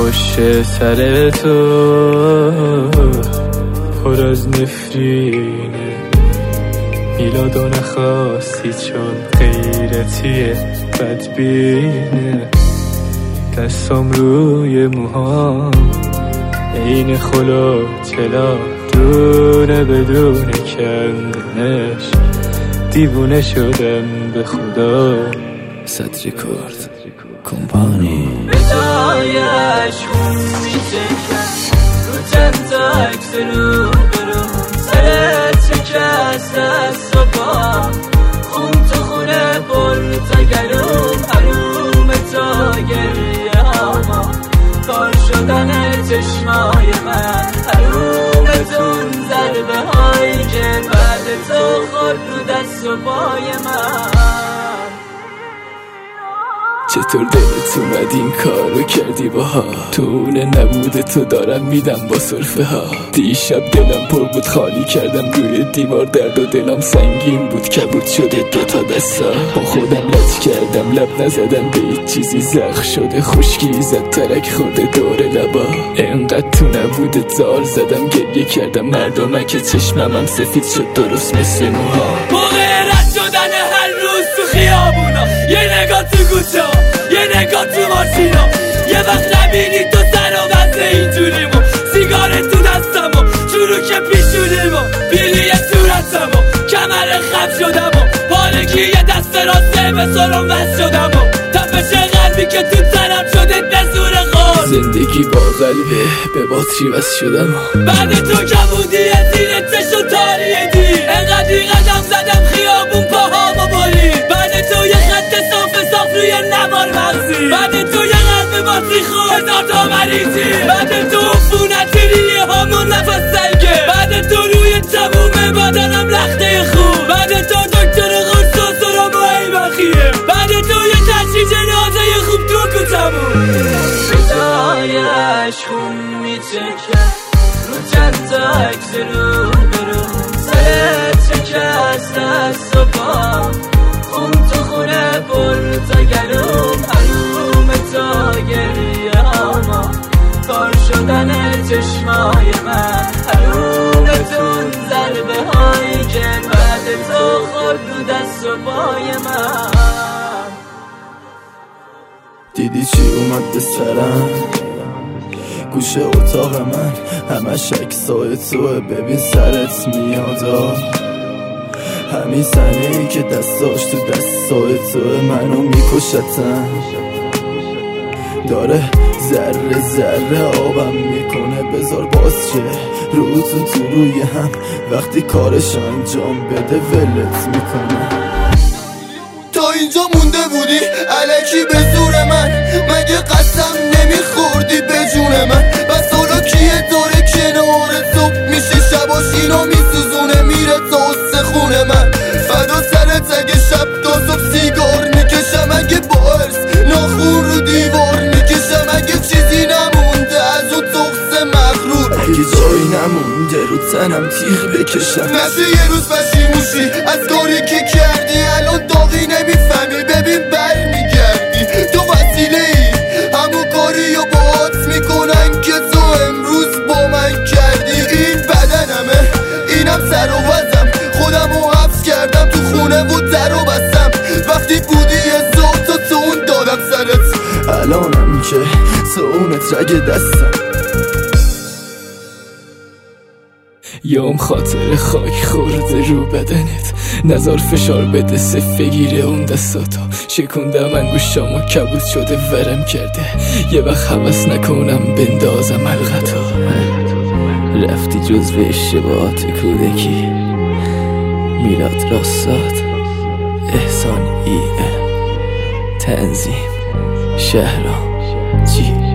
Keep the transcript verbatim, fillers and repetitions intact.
پشت سر تو پر از نفرینه، میلادو نخواستی چون غیرتیه بدبینه، دستام روی موهام این خلا چلا دونه بدون کندنش، دیوونه شدم به خدا. صد ریکورد کمپانی به جایش خون میچکن رو چند تا عکس رو برو سرت شکست دست و پا، خون تو خونه پر تا گلوم حروم تا گریه هاما، کار شدن چشمای من حرومتون ضربه هایی که بعد تو خود رو دست و پای من. چطور دلت اومد این کارو کردی باها؟ تو اونه نبوده تو دارم میدم با صرفه ها. دیشب دلم پر بود خالی کردم روی دیوار، درد و دلم سنگین بود کبود شده دوتا دستا. با خودم لط کردم لب نزدم به هیچ چیزی، زخ شده خشکی زد ترک خورده دور لبا. انقدر تو نبوده زار زدم گریه کردم مردمه که چشمم سفید شد درست مثل موها. موقع رد شدن هر روز تو خیابونا، یه نگاه تو گوچه ها، یه نگاه تو ماشینا، یه وقت نبینی تو سر و وزه اینجوریمو، سیگار تو دستمو چروک پیشونیمو، بیلی صورتمو کمر خم شدمو، پارگی یه دست راسته به سرم وز شدمو، تپش قلبی که تو تنم شده به زور خور. زندگی با قلبه به باتری وز شدم، بعد تو کبودی زیر چشم تاریه دیر، انقدری قدم زدم خیابون پاهامو برید، بعد تو یه خط صاف صاف روی نوار مغزی، بعد تو یه قلب باطری خود تا مریضی، بعد تو عفونت ریه هامون نفس سنگه، بعد تو روی تموم بدنم لخته خون، بعد تو دکتر قرص و سرم و ایبخیه، بعد تو یه تشریح جنازه خوب تو کتمون. به جایش خون میچکن رو چند تا عکس رو برو سرت شکست دست و پا، خون تو خونه پر تا گلوم حروم تا گریه هاما، کار شدن چشمای من حرومتون ضربه هایی که بعد تو خود رو دست و پای من. دیدی چی اومد به سرم؟ گوشه اتاق من همش عکسای توه، ببین سرت میادا، همین زنی که دستاش تو دستای توه منو میکشتن، داره ذره ذره آبم میکنه، بذار باز چه روتون تو روی هم، وقتی کارش انجام بده ولت میکنه. تا اینجا مونده بودی الکی به زور من، مگه قسم نمیخوردی به جون من؟ بس حالا کیه داره کنار صبح میشه شباشینا میسوزونه میره تا استخونه من، فدا سرت اگه شب تا صبح سیگار میکشم، اگه با ارس ناخون رو دیوار میکشم، اگه چیزی نمونده از اون تخص مغرور، اگه جایی نمونده رو تنم تیغ بکشم، نشه یه روز پشیموشی از کاری که کردی، الان داغی نمیفهمی ببین بر میگردی، تو وسیله ای همون کاری و باهات میکنن که تو امروز با من کردی. این بدنمه اینم سر و وزم، خودم رو حفظ کردم تو خونه و در و بستم، وقتی بودی یه ذات و تو اون دادم سرت، الانم که تو اونت رگ دستم. یام خاطر خاک خورده رو بدنت، نزار فشار بده صف بگیره اون دستاتو، شکوندم انگوشامو کبود شده ورم کرده، یه وقت حوث نکنم بندازم حلقتو. رفتی جزو اشتباهات کودکی، میلاد راستاد، احسان ای ام، تنظیم شهرام جی.